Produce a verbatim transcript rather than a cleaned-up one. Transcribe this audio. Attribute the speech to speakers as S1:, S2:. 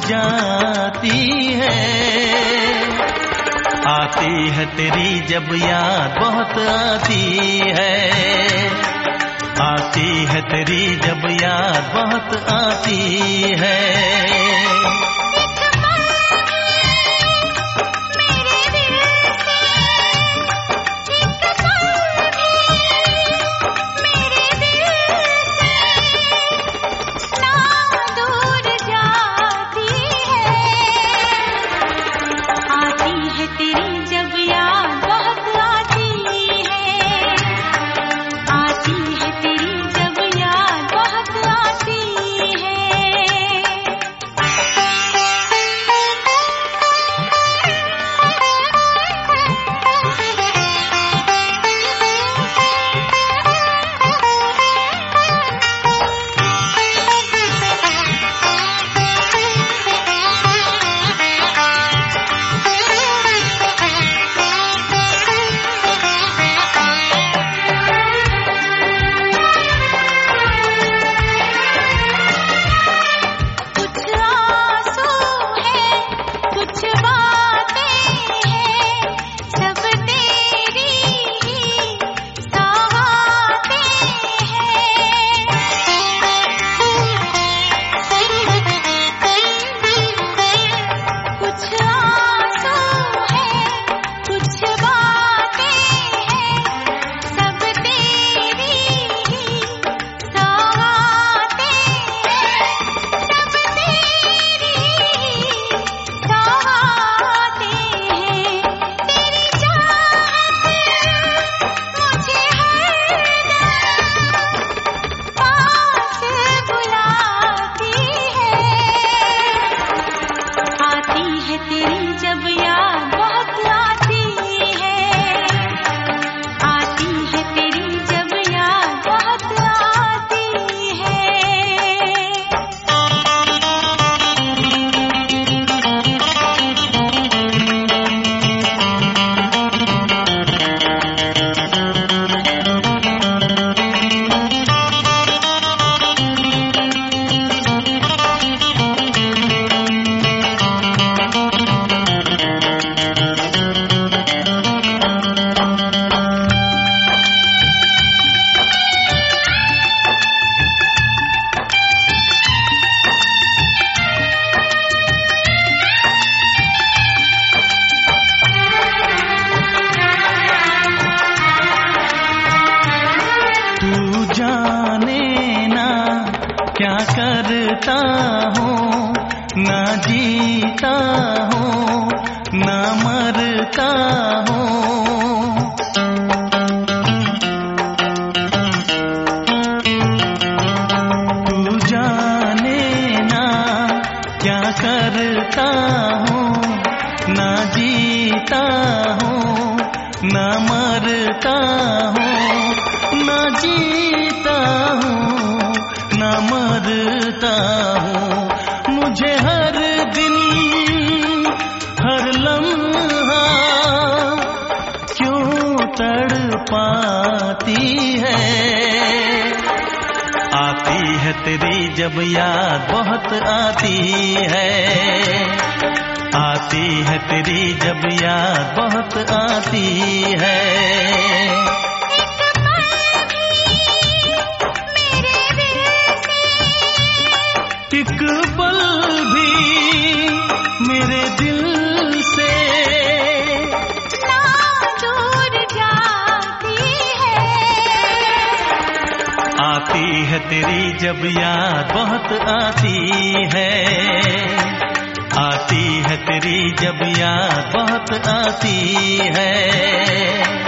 S1: जाती है। आती है तेरी जब याद बहुत आती है, आती है तेरी जब याद बहुत आती है। क्या करता हूँ, ना जीता हूँ ना मरता हूँ। तू जाने ना क्या करता हूँ, ना जीता हूँ ना मरता हूँ, ना जीता हूँ ना मरता हूँ। मुझे हर दिन हर लम्हा क्यों तड़पाती है। आती है तेरी जब याद बहुत आती है, आती है तेरी जब याद बहुत आती है। एक पल भी मेरे दिल से
S2: ना दूर जाती है।
S1: आती है तेरी जब याद बहुत आती है, आती है तेरी जब याद बहुत आती है।